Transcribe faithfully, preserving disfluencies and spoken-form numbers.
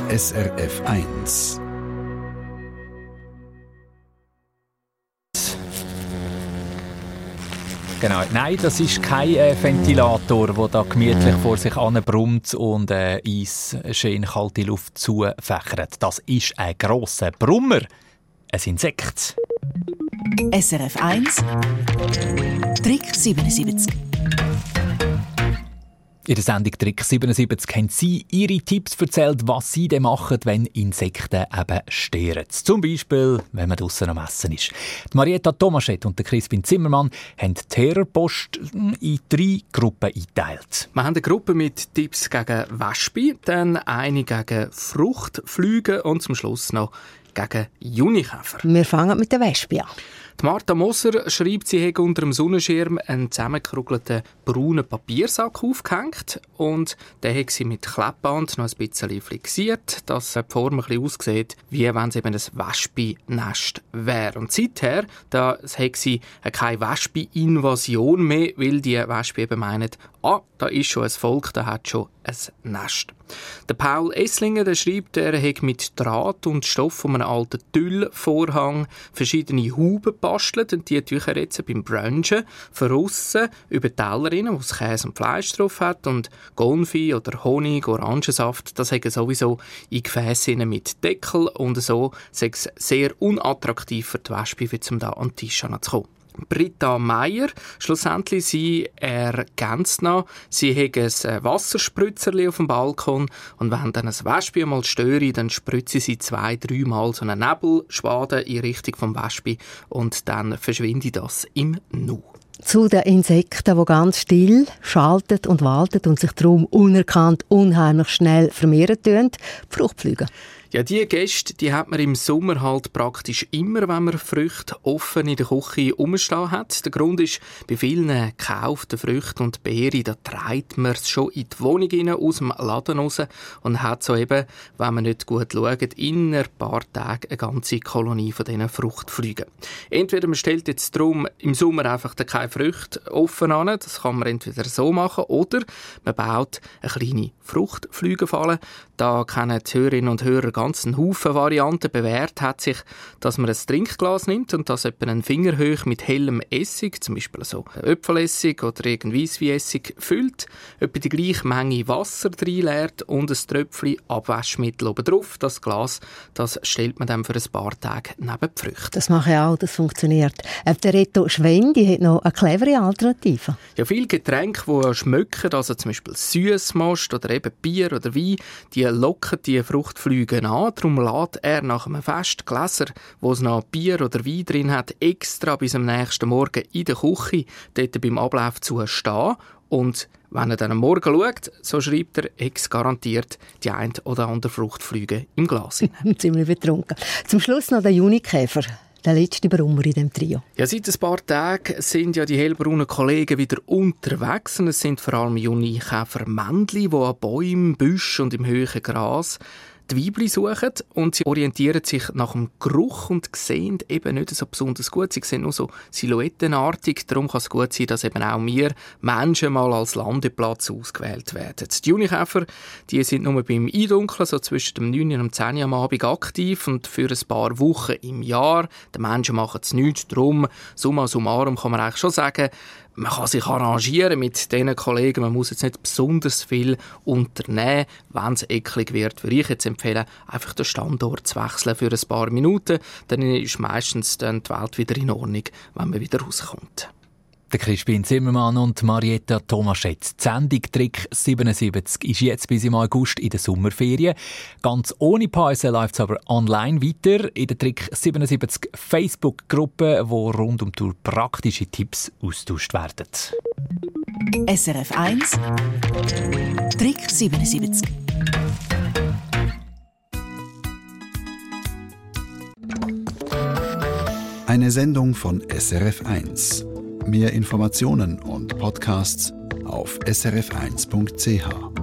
S R F eins. Genau. Nein, das ist kein äh, Ventilator, der da gemütlich vor sich anbrummt und äh, ins schön kalte Luft zufächert. Das ist ein grosser Brummer. Ein Insekt. S R F eins Trick siebenundsiebzig. In der Sendung Trick siebenundsiebzig haben Sie Ihre Tipps erzählt, was Sie denn machen, wenn Insekten eben stören. Zum Beispiel, wenn man draussen am Essen ist. Die Marietta Tomaschett und der Crispin Zimmermann haben die Terrorpost in drei Gruppen eingeteilt. Wir haben eine Gruppe mit Tipps gegen Wespen, dann eine gegen Fruchtfliegen und zum Schluss noch gegen Junikäfer. Wir fangen mit der Wespe an. Die Martha Moser schreibt, sie hätte unter dem Sonnenschirm einen zusammengekrugelten braunen Papiersack aufgehängt und den hat sie mit Klebband noch ein bisschen fixiert, dass die Form ein bisschen aussieht, wie wenn es eben ein Wespennest wäre. Und seither da hat sie keine Wespen-Invasion mehr, weil die Wespen eben meinen, ah, da ist schon ein Volk, da hat schon ein Nest. Der Paul Esslinger der schreibt, er hat mit Draht und Stoff von einem alten Tüllvorhang verschiedene Hauben gebastelt und die tue er jetzt beim Brunchen verrissen über Teller rein, wo es Käse und Fleisch drauf hat und Konfi oder Honig, Orangensaft, das hat er sowieso in Gefäße mit Deckel und so sei es sehr unattraktiv für die Wespe, wie zum da an den Tisch kommen. Britta Meier, schlussendlich, sie ergänzt noch, sie hat ein Wasserspritzerli auf dem Balkon und wenn dann ein Wespe einmal störe, dann spritze sie zwei, dreimal so einen Nebelschwaden in Richtung vom Wespe und dann verschwindet das im Nu. Zu den Insekten, die ganz still schalten und walten und sich darum unerkannt unheimlich schnell vermehren tun, die Fruchtfliegen. Ja, diese Gäste, die hat man im Sommer halt praktisch immer, wenn man Früchte offen in der Küche rumstehen hat. Der Grund ist, bei vielen gekauften Früchten und Beeren, da treibt man es schon in die Wohnung rein, aus dem Laden raus und hat so eben, wenn man nicht gut schaut, in ein paar Tagen eine ganze Kolonie von diesen Fruchtfliegen. Entweder man stellt jetzt darum im Sommer einfach keine Früchte offen an, das kann man entweder so machen, oder man baut eine kleine Fruchtfliegenfalle. Da kennen die Hörerinnen und Hörer ganz einen Haufen Varianten. Bewährt hat sich, dass man ein Trinkglas nimmt und das etwa einen Fingerhoch mit hellem Essig, zum Beispiel so Äpfelessig oder irgendwie Weissweinessig, füllt, etwa die gleiche Menge Wasser reinleert und ein Tröpfchen Abwaschmittel oben drauf. Das Glas, das stellt man dann für ein paar Tage neben die Früchte. Das mache ich auch, das funktioniert. Der Reto Schwendi hat noch eine clevere Alternative. Ja, viele Getränke, die schmecken, also zum Beispiel Süssmost oder eben Bier oder Wein, die locken die Fruchtfliegen an. Darum lässt er nach einem Fest Gläser, wo es noch Bier oder Wein drin hat, extra bis am nächsten Morgen in der Küche, dort beim Ablauf zu stehen. Und wenn er dann am Morgen schaut, so schreibt er, ex garantiert die ein oder andere Fruchtfliege im Glas. Ziemlich betrunken. Zum Schluss noch der Junikäfer. Der letzte Brummer in diesem Trio. Ja, seit ein paar Tagen sind ja die hellbraunen Kollegen wieder unterwegs. Und es sind vor allem Junikäfermännchen, die an Bäumen, Büschen und im hohen Gras die Weibchen suchen und sie orientieren sich nach dem Geruch und sehen eben nicht so besonders gut. Sie sehen nur so silhouettenartig. Darum kann es gut sein, dass eben auch wir Menschen mal als Landeplatz ausgewählt werden. Die Junikäfer, die sind nur beim Eindunkeln, so zwischen dem neun und dem zehn am Abend aktiv und für ein paar Wochen im Jahr. Die Menschen machen es nichts. Darum, summa summarum kann man eigentlich schon sagen, man kann sich arrangieren mit diesen Kollegen. Man muss jetzt nicht besonders viel unternehmen. Wenn es eklig wird, würde ich jetzt empfehlen, einfach den Standort zu wechseln für ein paar Minuten. Dann ist meistens dann die Welt wieder in Ordnung, wenn man wieder rauskommt. Der Crispin Zimmermann und Marietta Tomaschett. Die Sendung Trick siebenundsiebzig ist jetzt bis im August in der Sommerferien. Ganz ohne Pause läuft es aber online weiter in der Trick siebenundsiebzig Facebook-Gruppe, wo rund um die Tour praktische Tipps austauscht werden. S R F eins Trick siebenundsiebzig. Eine Sendung von S R F eins. Mehr Informationen und Podcasts auf s r f eins punkt c h.